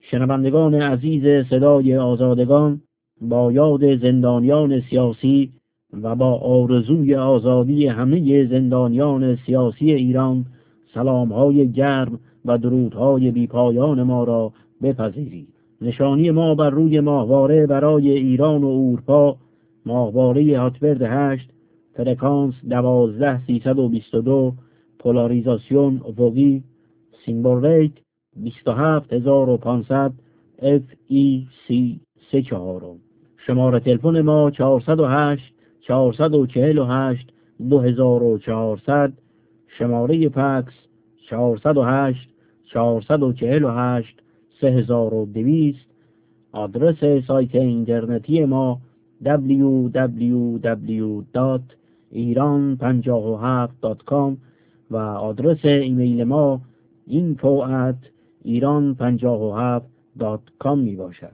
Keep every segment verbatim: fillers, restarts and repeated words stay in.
شنوندگان عزیز صدای آزادگان، با یاد زندانیان سیاسی و با آرزوی آزادی همه زندانیان سیاسی ایران، سلام‌های گرم و درودهای بی‌پایان ما را بپذیرید. نشانی ما بر روی ماهواره برای ایران و اروپا، ماهواره هاتبرد هشت، فرکانس دوازده سیصد و بیست و دو، پولاریزاسیون افقی، سیمبل ریت بیست و هفت هزار و پانصد اف ای سی سه چهارم. شماره تلفن ما چهارصد و هشت چهارصد و چهل و هشت دو هزار و چهارصد. شماره فکس چهارصد و هشت چهارصد و چهل و هشت سه هزار و دویست. آدرس سایت اینترنتی ما دبلیو دبلیو دبلیو دات ایران پنجاه و هفت دات کام و آدرس ایمیل ما اینفو ات ایران پنجاه و هفت دات کام می باشد.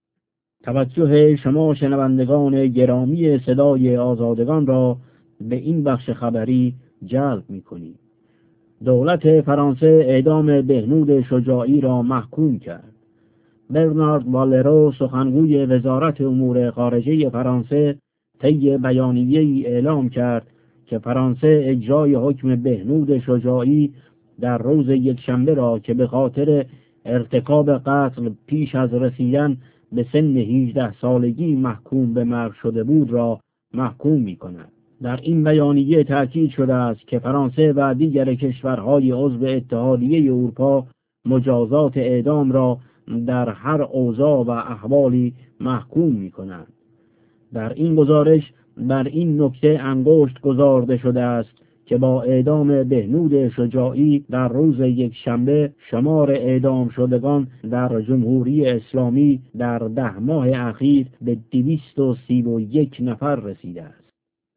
توجه شما شنوندگان گرامی صدای آزادگان را به این بخش خبری جلب می کنیم. دولت فرانسه اعدام بهنود شجاعی را محکوم کرد. برنارد والرو سخنگوی وزارت امور خارجه فرانسه طی بیانیه‌ای اعلام کرد که فرانسه اجرای حکم بهنود شجاعی در روز یکشنبه را که به خاطر ارتکاب قتل پیش از رسیدن به سن هجده سالگی محکوم به مرگ شده بود را محکوم می‌کند. در این بیانیه تاکید شده است که فرانسه و دیگر کشورهای عضو اتحادیه اروپا مجازات اعدام را در هر اوضاع و احوالی محکوم می‌کنند. در این گزارش بر این نکته انگشت گذارده شده است که با اعدام بهنود شجاعی در روز یکشنبه شمار اعدام شدگان در جمهوری اسلامی در ده ماه اخیر به دویست و سی و یک نفر رسیده است.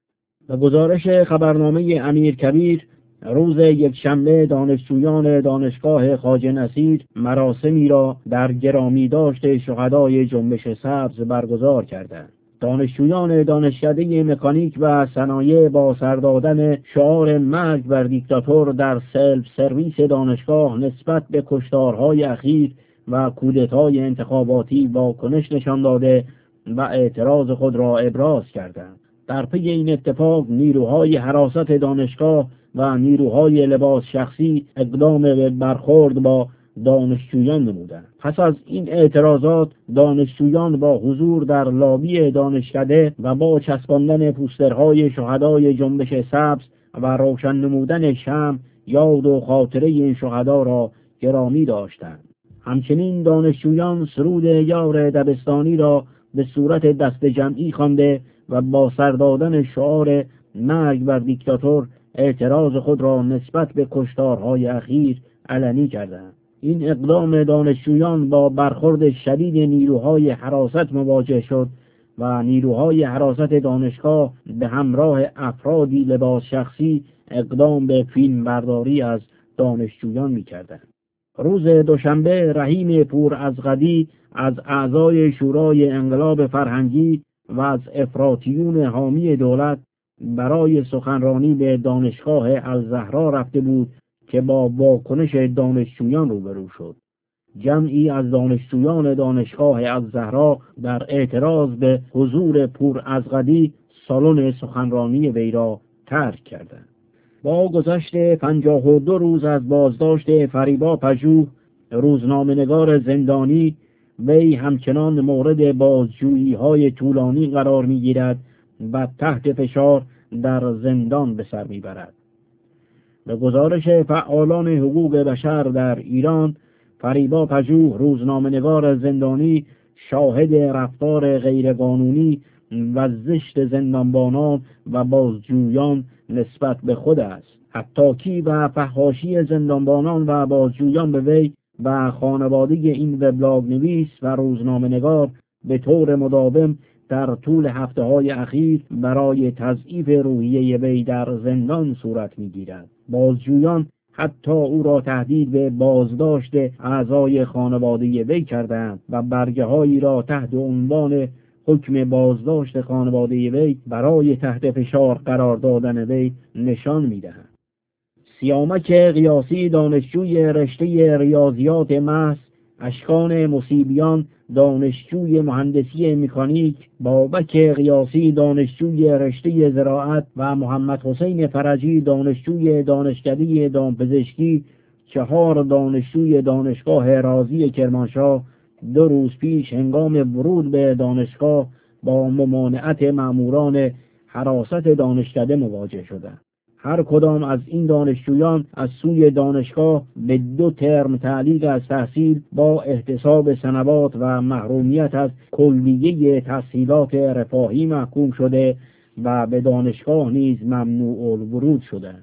و گزارش خبرنامه امیرکبیر روز یکشنبه دانشجویان دانشگاه خواجه نصیر مراسمی را در گرامی داشت شهدای جنبش سبز برگزار کردند. دانشجویان دانشکده مکانیک و صنایع با سر دادن شعار مرگ بر دیکتاتور در سلف سرویس دانشگاه نسبت به کشتارهای اخیر و کودتای انتخاباتی واکنش نشان داده و اعتراض خود را ابراز کردند. در پی این اتفاق نیروهای حراست دانشگاه و نیروهای لباس شخصی اقدام به برخورد با دانشجویان نمودند. پس از این اعتراضات دانشجویان با حضور در لابی دانشکده و با چسباندن پوسترهای شهدای جنبش سبز و روشن نمودن شمع یاد و خاطره این شهدا را گرامی داشتند. همچنین دانشجویان سرود یار دبستانی را به صورت دست جمعی خوانده و با سر دادن شعار مرگ بر دیکتاتور اعتراض خود را نسبت به کشتارهای اخیر علنی کردند. این اقدام دانشجویان با برخورد شدید نیروهای حراست مواجه شد و نیروهای حراست دانشگاه به همراه افرادی لباس شخصی اقدام به فیلم برداری از دانشجویان می‌کردند. روز دوشنبه رحیم پورازغدی از اعضای شورای انقلاب فرهنگی و از افراطیون حامی دولت برای سخنرانی به دانشگاه الزهرا رفته بود که با واکنش دانشجویان روبرو شد. جمعی از دانشجویان دانشگاه الزهرا در اعتراض به حضور پورازغدی سالن سخنرانی وی را ترک کردند. با گذشت پنجاه و دو روز از بازداشت فریبا پژوه، روزنامه‌نگار زندانی، وی همچنان مورد بازجویی‌های طولانی قرار می‌گیرد و تحت فشار در زندان به سر می‌برد. به گزارش فعالان حقوق بشر در ایران، فریبا پژوه روزنامه‌نگار زندانی شاهد رفتار غیرقانونی و زشت زندانبانان و بازجویان نسبت به خود است. حتی و فحاشی زندانبانان و بازجویان به وی و خانواده این وبلاگ نویس و روزنامه‌نگار به طور مداوم در طول هفته‌های اخیر برای تضعیف روحیه وی در زندان صورت می‌گیرد. بازجویان حتی او را تهدید به بازداشت اعضای خانواده وی کردند و برگه‌هایی را تحت عنوان حکم بازداشت خانواده وی برای تحت فشار قرار دادن وی نشان می‌دهند. سیامک قیاسی، دانشجوی رشته ریاضیات محض اشکان مصیبیان دانشجوی مهندسی مکانیک، بابک قیاسی دانشجوی رشته زراعت و محمد حسین فرجی دانشجوی دانشکده دامپزشکی، چهار دانشجوی دانشگاه رازی کرمانشاه دو روز پیش هنگام ورود به دانشگاه با ممانعت ماموران حراست دانشکده مواجه شدند. هر کدام از این دانشجویان از سوی دانشگاه به دو ترم تعلیق از تحصیل با احتساب سنوات و محرومیت از کلیه تحصیلات رفاهی محکوم شده و به دانشگاه نیز ممنوع الورود شدند.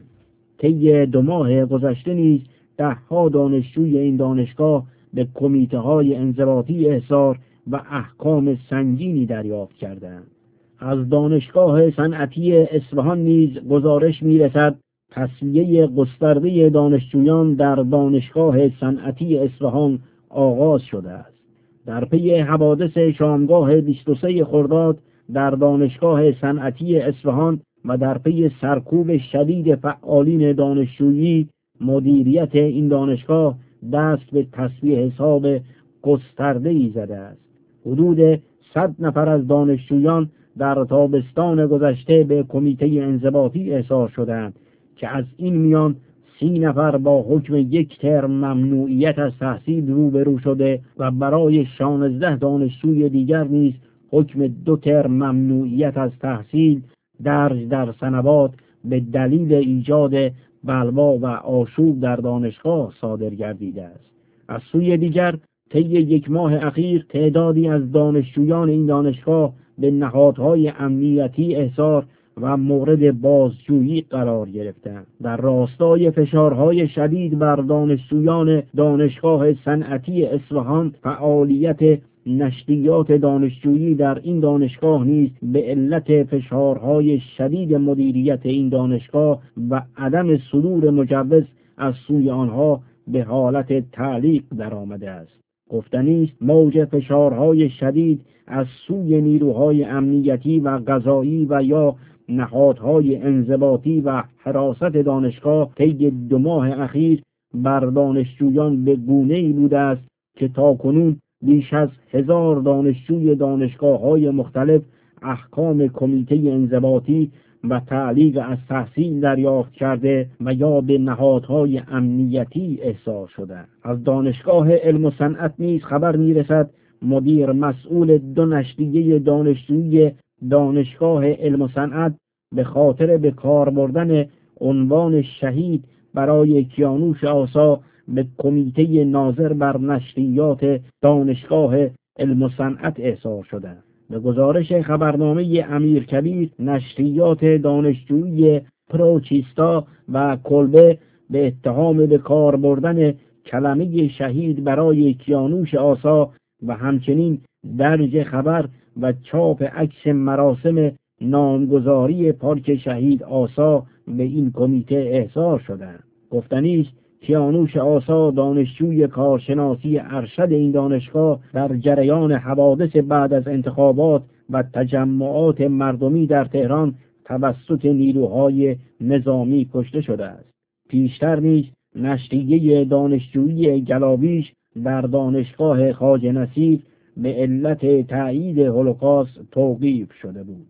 طی دو ماه گذشته نیز دهها دانشجوی این دانشگاه به کمیته های انضباطی احضار و احکام سنگینی دریافت کردند. از دانشگاه صنعتی اصفهان نیز گزارش می‌رسد تصفیه گسترده دانشجویان در دانشگاه صنعتی اصفهان آغاز شده است. در پی حوادث شامگاه بیست و سوم خرداد در دانشگاه صنعتی اصفهان و در پی سرکوب شدید فعالین دانشجویی، مدیریت این دانشگاه دست به تصفیه حساب گسترده‌ای زده است. حدود صد نفر از دانشجویان در تابستان گذشته به کمیته انضباطی احضار شدند که از این میان سی نفر با حکم یک ترم ممنوعیت از تحصیل روبرو شده و برای شانزده دانشجوی دیگر نیز حکم دو ترم ممنوعیت از تحصیل درج در سنوات به دلیل ایجاد بلوا و آشوب در دانشگاه صادر گردیده است. از سوی دیگر طی یک ماه اخیر تعدادی از دانشجویان این دانشگاه به نهادهای امنیتی احضار و مورد بازجویی قرار گرفتند. در راستای فشارهای شدید بر دانشجویان دانشگاه صنعتی اصفهان، فعالیت نشریات دانشجویی در این دانشگاه نیز به علت فشارهای شدید مدیریت این دانشگاه و عدم صدور مجوز از سوی آنها به حالت تعلیق درآمده است. گفتنی است موج فشارهای شدید از سوی نیروهای امنیتی و قضایی و یا نهادهای انضباطی و حراست دانشگاه طی دو ماه اخیر بر دانشجویان به گونه‌ای بوده است که تاکنون بیش از هزار دانشجوی دانشگاه‌های مختلف احکام کمیته انضباطی و تعلیق از تحصیل دریافت کرده و یا به نهادهای امنیتی احضار شده. از دانشگاه علم و صنعت نیز خبر می‌رسد مدیر مسئول دو نشریه دانشجویی دانشگاه علم و صنعت به خاطر به کار بردن عنوان شهید برای کیانوش آسا به کمیته ناظر بر نشریات دانشگاه علم و صنعت احضار شده. به گزارش خبرنامه امیرکبیر، نشریات دانشجویی پروچیستا و کلبه به اتهام به کار بردن کلمه شهید برای کیانوش آسا و همچنین درج خبر و چاپ عکس مراسم نامگذاری پارک شهید آسا به این کمیته احضار شدند. گفتنی است کیانوش آسا دانشجوی کارشناسی ارشد این دانشگاه در جریان حوادث بعد از انتخابات و تجمعات مردمی در تهران توسط نیروهای نظامی کشته شده است. پیشتر نیز نشریه دانشجویی گلاویش در دانشگاه خواجه نصیر به علت تایید هولوکاست توقیف شده بود.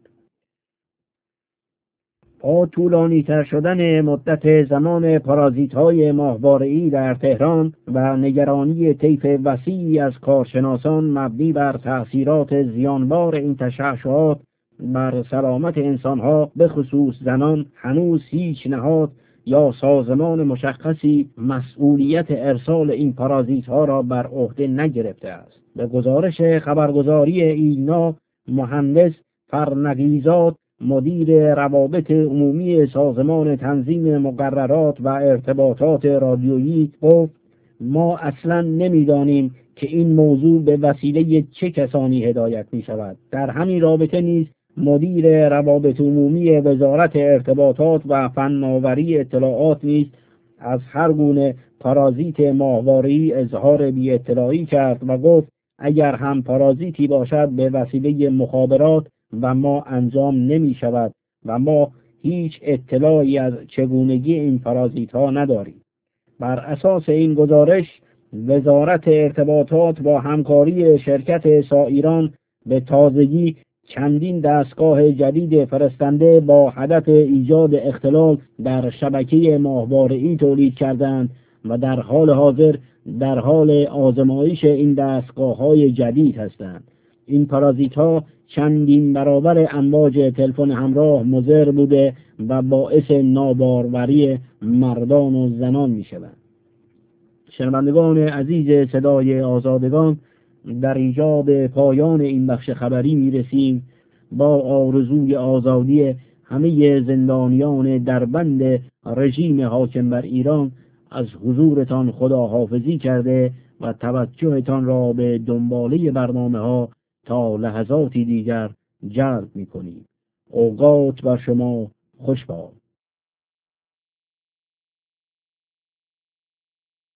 با طولانی تر شدن مدت زمان پارازیت‌های ماهواره‌ای در تهران و نگرانی طیف وسیعی از کارشناسان مبنی بر تأثیرات زیانبار این تشعشعات بر سلامت انسانها به خصوص زنان، هنوز هیچ نهاد یا سازمان مشخصی مسئولیت ارسال این پارازیت‌ها را بر عهده نگرفته است. به گزارش خبرگزاری ایلنا، مهندس فرنقیزاد مدیر روابط عمومی سازمان تنظیم مقررات و ارتباطات رادیویی گفت ما اصلا نمیدانیم که این موضوع به وسیله چه کسانی هدایت می شود. در همین رابطه نیز مدیر روابط عمومی وزارت ارتباطات و فناوری اطلاعات نیز از هر گونه پارازیت ماهواره‌ای اظهار بی اطلاعی کرد و گفت اگر هم پارازیتی باشد به وسیله مخابرات و ما انجام نمی شود و ما هیچ اطلاعی از چگونگی این پارازیت ها نداریم. بر اساس این گزارش وزارت ارتباطات با همکاری شرکت سایران به تازگی چندین دستگاه جدید فرستنده با هدف ایجاد اختلال در شبکه ماهواره‌ای تولید کردند و در حال حاضر در حال آزمایش این دستگاه‌های جدید هستند. این پارازیت‌ها چندین برابر امواج تلفن همراه مضر بوده و باعث ناباروری مردان و زنان می‌شوند. شنوندگان عزیز صدای آزادگان، در ایجاد پایان این بخش خبری میرسیم. با آرزوی آزادی همه زندانیان در بند رژیم حاکم بر ایران از حضورتان خداحافظی کرده و توجهتان را به دنباله برنامه ها تا لحظاتی دیگر جلب می‌کنیم. اوقات بر شما خوش باد.